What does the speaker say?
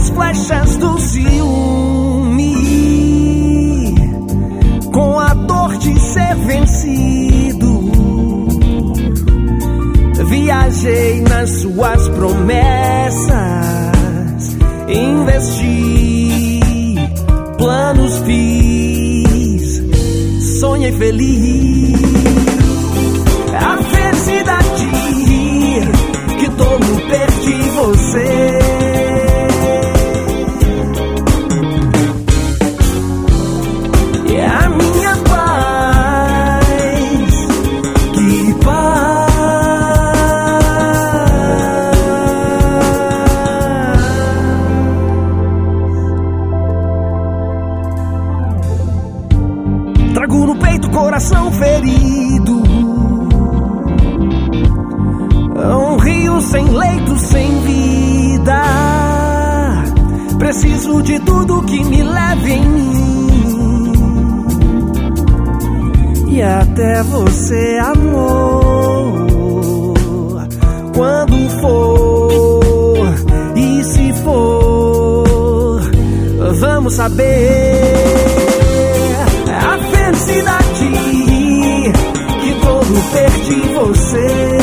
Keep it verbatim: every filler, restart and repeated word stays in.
as flechas do ciúme, com a dor de ser vencido. Viajei nas suas promessas, investi, planos fiz, sonhei feliz. A felicidade que todo perdi você. E a minha paz, que paz. Trago no peito coração ferido, um rio sem leito, sem vida. Preciso de tudo que me leve em mim, e até você, amor. Quando for, e se for, vamos saber. A felicidade que todo perdi você.